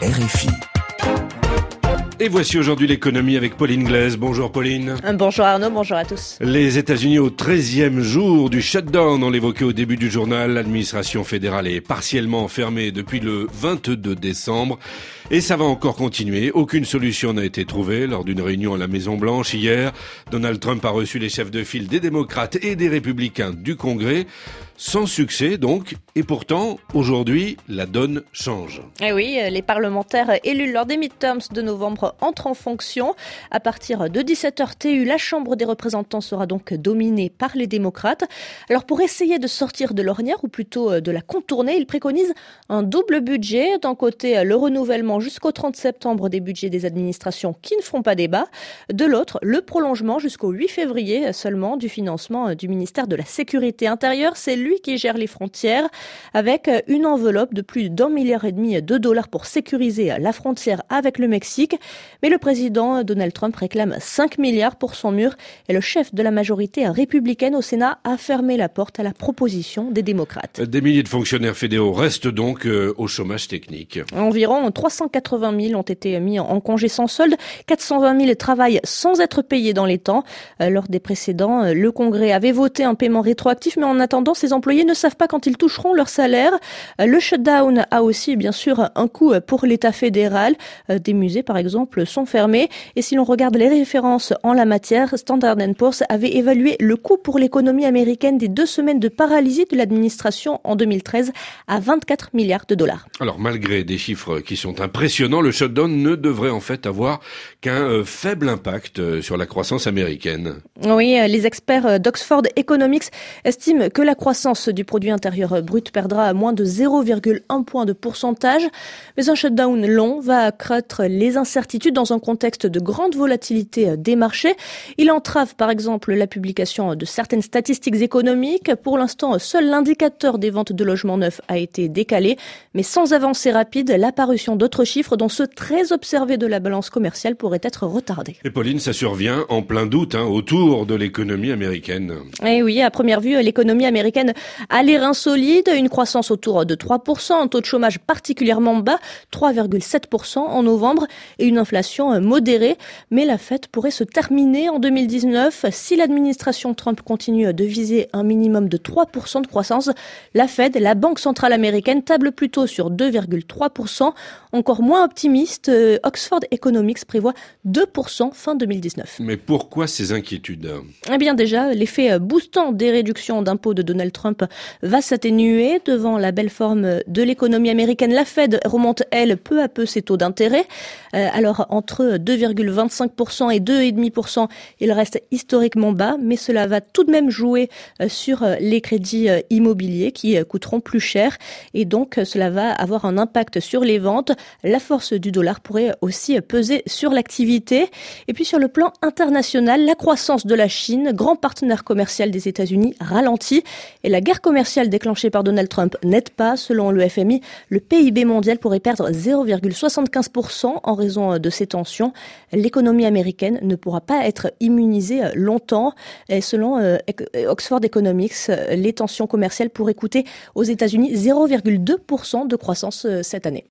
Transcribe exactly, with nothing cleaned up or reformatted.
R F I. Et voici aujourd'hui l'économie avec Pauline Glaise. Bonjour Pauline. Bonjour Arnaud, bonjour à tous. Les États-Unis au treizième jour du shutdown, on l'évoquait au début du journal. L'administration fédérale est partiellement fermée depuis le vingt-deux décembre. Et ça va encore continuer. Aucune solution n'a été trouvée lors d'une réunion à la Maison-Blanche hier. Donald Trump a reçu les chefs de file des démocrates et des républicains du Congrès. Sans succès donc. Et pourtant, aujourd'hui, la donne change. Eh oui, les parlementaires élus lors des midterms de novembre entrent en fonction. À partir de dix-sept heures T U, la Chambre des représentants sera donc dominée par les démocrates. Alors pour essayer de sortir de l'ornière, ou plutôt de la contourner, ils préconisent un double budget. D'un côté, le renouvellement jusqu'au trente septembre des budgets des administrations qui ne font pas débat. De l'autre, le prolongement jusqu'au huit février seulement du financement du ministère de la Sécurité intérieure. C'est lui qui gère les frontières avec une enveloppe de plus d'un milliard et demi de dollars pour sécuriser la frontière avec le Mexique. Mais le président Donald Trump réclame cinq milliards pour son mur et le chef de la majorité républicaine au Sénat a fermé la porte à la proposition des démocrates. Des milliers de fonctionnaires fédéraux restent donc au chômage technique. Environ trois cent quatre-vingt mille ont été mis en congé sans solde. quatre cent vingt mille travaillent sans être payés dans les temps. Lors des précédents, le Congrès avait voté un paiement rétroactif, mais en attendant, ces employés ne savent pas quand ils toucheront leur salaire. Le shutdown a aussi, bien sûr, un coût pour l'État fédéral. Des musées, par exemple, sont fermés. Et si l'on regarde les références en la matière, Standard and Poor's avait évalué le coût pour l'économie américaine des deux semaines de paralysie de l'administration en deux mille treize à vingt-quatre milliards de dollars. Alors, malgré des chiffres qui sont impressionnants, le shutdown ne devrait en fait avoir qu'un euh, faible impact euh, sur la croissance américaine. Oui, les experts d'Oxford Economics estiment que la croissance du produit intérieur brut perdra à moins de zéro virgule un point de pourcentage. Mais un shutdown long va accroître les incertitudes dans un contexte de grande volatilité des marchés. Il entrave par exemple la publication de certaines statistiques économiques. Pour l'instant, seul l'indicateur des ventes de logements neufs a été décalé. Mais sans avancée rapide, l'apparition d'autres chiffres, dont ceux très observés de la balance commerciale, pourrait être retardée. Et Pauline, ça survient en plein doute hein, autour de l'économie américaine. Eh oui, à première vue, l'économie américaine a les reins solides, une croissance autour de trois pour cent, un taux de chômage particulièrement bas, trois virgule sept pour cent en novembre, et une inflation modérée. Mais la fête pourrait se terminer en deux mille dix-neuf. Si l'administration Trump continue de viser un minimum de trois pour cent de croissance, la Fed, la Banque centrale américaine, table plutôt sur deux virgule trois pour cent. Encore moins optimiste, Oxford Economics prévoit deux pour cent fin deux mille dix-neuf. Mais pourquoi ces inquiétudes ? Eh bien déjà, l'effet boostant des réductions d'impôts de Donald Trump va s'atténuer devant la belle forme de l'économie américaine. La Fed remonte, elle, peu à peu ses taux d'intérêt. Euh, alors, entre deux virgule vingt-cinq pour cent et deux virgule cinq pour cent, il reste historiquement bas, mais cela va tout de même jouer euh, sur les crédits euh, immobiliers qui euh, coûteront plus cher. Et donc, euh, cela va avoir un impact sur les ventes. La force du dollar pourrait aussi peser sur l'activité. Et puis, sur le plan international, la croissance de la Chine, grand partenaire commercial des États-Unis, ralentit. Et la guerre commerciale déclenchée par Donald Trump n'aide pas. Selon le F M I, le P I B mondial pourrait perdre zéro virgule soixante-quinze pour cent en raison de ces tensions. L'économie américaine ne pourra pas être immunisée longtemps. Et selon euh, Oxford Economics, les tensions commerciales pourraient coûter aux États-Unis zéro virgule deux pour cent de croissance cette année.